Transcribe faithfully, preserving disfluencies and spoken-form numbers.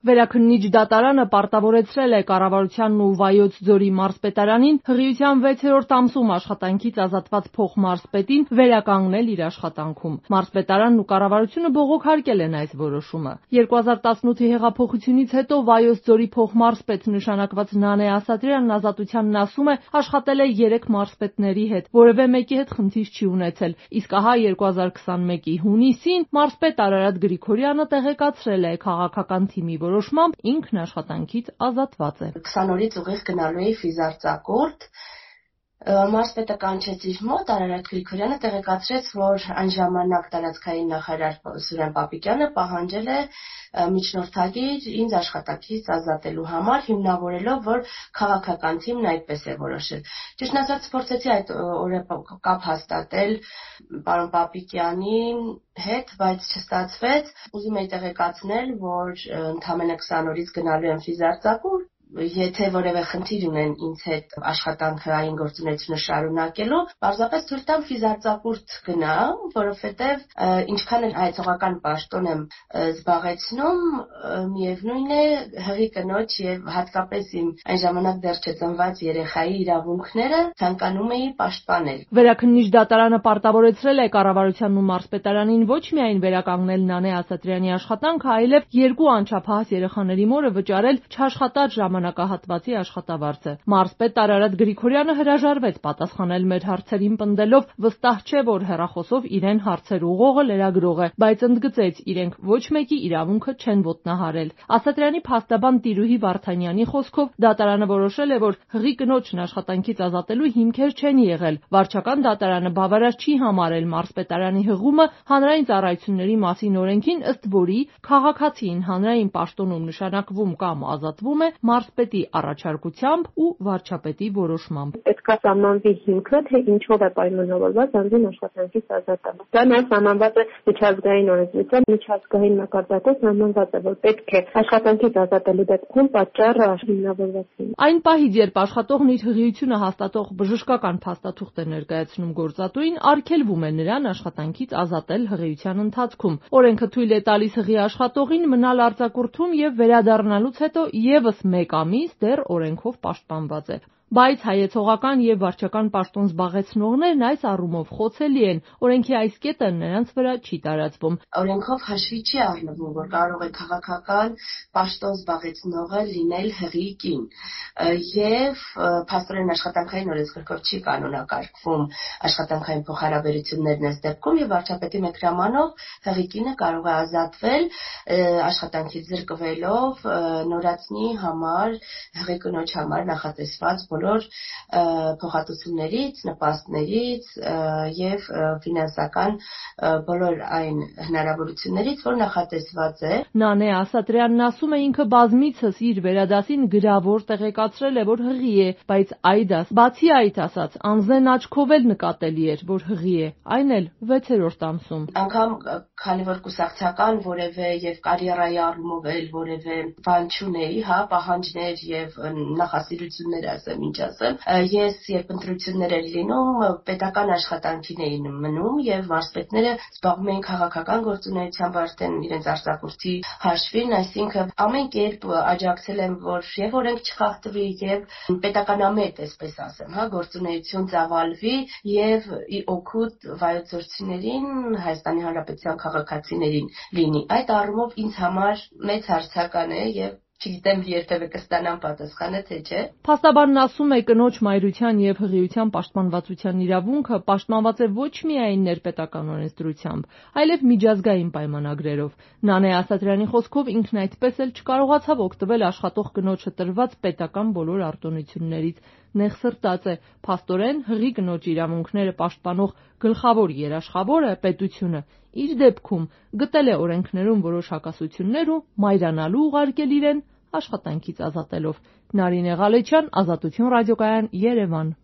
Վերաքննիչ դատարանը պարտավորեցրել է կառավարությանն ու Վայոց ձորի մարզպետարանին հղիության վեցերորդ ամսում աշխատանքից ազատված փոխմարզպետին վերականգնել իր աշխատանքում։ Մարզպետարանն ու կառավարությունը բողոքարկել են այս որոշումը։ երկու հազար տասնութի հեղափոխությունից հետո Վայոց ձորի փոխմարզպետ նշանակված Նանե Ասատրյանն Ազատությանն ասում է, աշխատել է երեք մարզպետների հետ, որևէ մեկի հետ խնդիր չի ունեցել, իսկ ահա երկու հազար քսանմեկի հունիսին մարզպետ Արարատ Գրիգորյանը տեղեկացրել է քաղաքական թիմի որոշմամբ ինքն աշխատանքից ազատված է։ քսան օրից ուղիղ գնալու էի ֆիզարծակորդ, մարզպետը կանչեց իր մոտ, Արարատ Գրիգորյանը տեղեկացրեց, որ այն ժամանակ տարածքային նախարար Սուրեն Պապիկյանը պահանջել է միջնորդագիր ինձ աշխատանքից ազատելու համար, հիմնավորելով, որ քաղաքական թիմն այդպես է որոշել։ Ճիշտն ասած, փորձեցի այդ օրը կապ հաստատել պարոն Պապիկյանի հետ, բայց չստացվեց։ Ուզում էի տեղեկացնել, որ ընդամենը քսան օրից գնալու եմ ֆիզարծակորդ, եթե որևէ խնդիր ունեն ինձ հետ աշխատանքը այն գործունեությունը շարունակելու, պարզապես թույլ տամ ֆիզարծակորդ գնամ, որովհետև ինչքան էլ հայեցողական պաշտոն եմ զբաղեցնում, միևնույն է հղի կնոջ եւ հատկապես իմ այն ժամանակ դեռ չծնված երեխայի իրավունքները ցանկանում էի պաշտպանել։ Վերաքննիչ դատարանը պարտավորեցրել է կառավարությանն ու մարզպետարանին ոչ միայն վերականգնել Նանե Ասատրյանի աշխատանքը, այլև երկու անչափահաս երեխաների մորը վճարել չաշխատած ժամանակահատվածի աշխատավարձը։ Մարզպետ Արարատ Գրիգորյանը հրաժարվեց պատասխանել մեր հարցերին, պնդելով վստահ չէ, որ հեռախոսով իրեն հարցեր ուղղողը լրագրող է, բայց ընդգծեց, իրենք ոչ մեկի իրավունքը չեն ոտնահարել։ Ասատրյանի փաստաբան Տիրուհի Վարդանյանի խոսքով դատարանը որոշել է, որ հղի կնոջն աշխատանքից ազատելու հիմքեր չեն եղել։ Վարչական դատարանը բավարար չի համարել մարզպետարանի հղումը հանրային ծառայությունների մասին օրենքին, ըստ որի քաղաքացին հանրային պաշտոնում նշանակվում կամ ազատվում է մարզպետի առաջարկությամբ ու վարչապետի որոշմամբ։ Պետք է սահմանվի հիմքը, թե ինչով է պայմանավորված անձին աշխատանքից ազատումը։ Դա նաև սահմանված է միջազգային օրենսդրությամբ, միջազգային մակարդակով սահմանված է, որ պետք է աշխատանքից ազատելու դեպքում պատճառը հիմնավորված լինի։ Այն պահից, երբ աշխատողն իր հղիությունը հաստատող բժշկական փաստաթուղթ է ներկայացնում գործատուին, արգելվում է նրան աշխատանքից ազատել հղիության ընթացքում։ Օրենքը թույլ է տալիս հղի աշխատողին մնալ արձակուրդում եւ վերադառնալուց հետո եւս մեկ ամիս դեռ օրենքով պաշտպանված է։ Բայց հայեցողական եւ վարչական պաշտոն զբաղեցնողներն այս առումով խոցելի են, օրենքի այս կետը նրանց վրա չի տարածվում։ Օրենքով հաշվի չի առնվում, որ կարող է քաղաքական պաշտոն զբաղեցնողը լինել հղի կին, եւ փաստորեն աշխատանքային օրենսգրքով չի կանոնակարգվում աշխատանքային փոխհարաբերություններն այս դեպքում, եւ վարչապետի մեկնաբանով հղի կինը կարող է ազատվել աշխատանքից զրկվելով նորածնի համար, հղի կնոջ համար նախատեսված բոլոր փոխհատուցումներից, նպաստներից եւ ֆինանսական բոլոր այն հնարավորություններից, որ նախատեսված է։ Նանե Ասատրյանն ասում է, ինքը բազմիցս իր վերադասին գրավոր տեղեկացրել է, որ հղի է, բայց այդաս, բացի այդ ասած, անձնեն աչքով էլ նկատելի էր, որ հղի է, այն էլ վեցերորդ ամսում։ Անգամ քանի որ կուսակցական որևէ եւ կարիերայի առումով էլ որևէ բան չունեի, հա, պահանջներ եւ նախասիրություններ ասեմ, ինչ ասեմ, ես երբ ընտրություններ էր լինում, պետական աշխատանքին էին մնում եւ մարզպետները զբաղվում էին քաղաքական գործունեությամբ արդեն իրենց արձակուրդի հաշվին, այսինքն ամեն կերպ աջակցել եմ, որ եւ օրենք չխախտվի եւ պետականամետ, այսպես ասեմ, հա, գործունեություն ծավալվի եւ ի օգուտ վայոցորցիներին, Հայաստանի Հանրապետության քաղաքացիներին լինի։ Այդ առումով ինձ համար մեծ հարցական է եւ չգիտեմ երբևէ կստանամ պատասխանը, թե չէ։ Փաստաբանն ասում է, կնոջ մայրության եւ հղիության պաշտպանվածության իրավունքը պաշտպանված է ոչ միայն ներպետական օրենսդրությամբ, այլև միջազգային պայմանագրերով։ Նանե Ասատրյանի խոսքով ինքն այդպես էլ չկարողացավ օգտվել աշխատող կնոջը տրված պետական բոլոր արտոնություններից։ Նեղսրտած է, փաստորեն հղի կնոջ իրավունքները պաշտպանող գլխավոր երաշխավորը պետությունը իր դեպքում գտել է օրենքներում որոշ հակասություններ ու մայրանալու ուղարկել իրեն աշխատանքից ազատելով։ Նարինե Ղալեչյան, Ազատություն ռադիոկայան, Երևան։